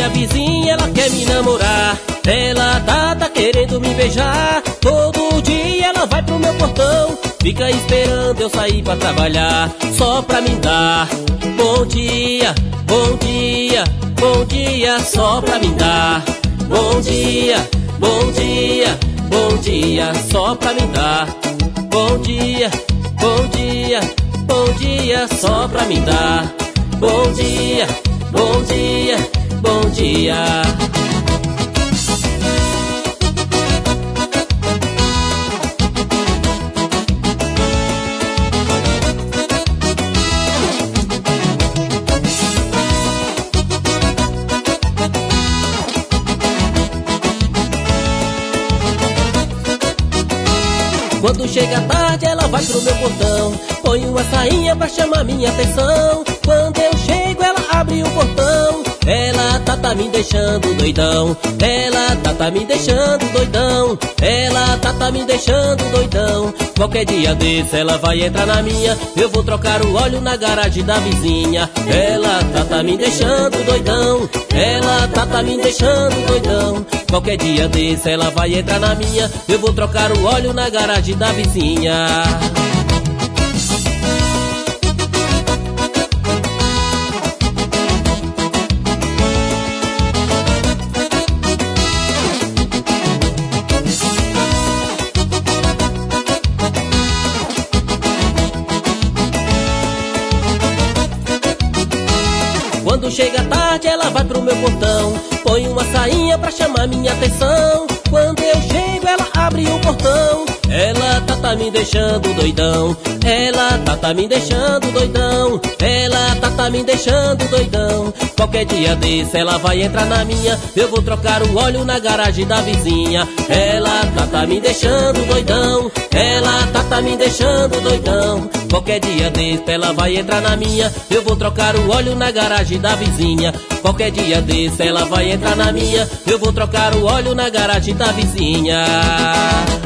minha vizinha, ela quer me namorar. Ela tá querendo me beijar. Todo dia ela vai pro meu portão, fica esperando eu sair pra trabalhar, só pra me dar bom dia, bom dia, bom dia, só pra me dar bom dia, bom dia, bom dia, só pra me dar bom dia, bom dia, bom dia, só pra me dar bom dia, bom dia, bom dia. Quando chega a tarde ela vai pro meu portão, põe uma sainha pra chamar minha atenção. Quando eu chego ela abre o portão, ela tá me deixando doidão. Ela tá me deixando doidão. Ela tá me deixando doidão. Qualquer dia desse ela vai entrar na minha, eu vou trocar o óleo na garagem da vizinha. Ela tá me deixando doidão. Ela tá me deixando doidão. Qualquer dia desse ela vai entrar na minha, eu vou trocar o óleo na garagem da vizinha. Quando chega a tarde ela vai pro meu portão, põe uma sainha pra chamar minha atenção. Quando eu chego ela abre o portão, ela tá me deixando doidão. Ela tá me deixando doidão. Ela tá me deixando doidão. Qualquer dia desse ela vai entrar na minha, eu vou trocar o óleo na garagem da vizinha. Ela tá me deixando doidão. Ela tá me deixando doidão. Qualquer dia desse ela vai entrar na minha, eu vou trocar o óleo na garagem da vizinha. Qualquer dia desse ela vai entrar na minha, eu vou trocar o óleo na garagem da vizinha.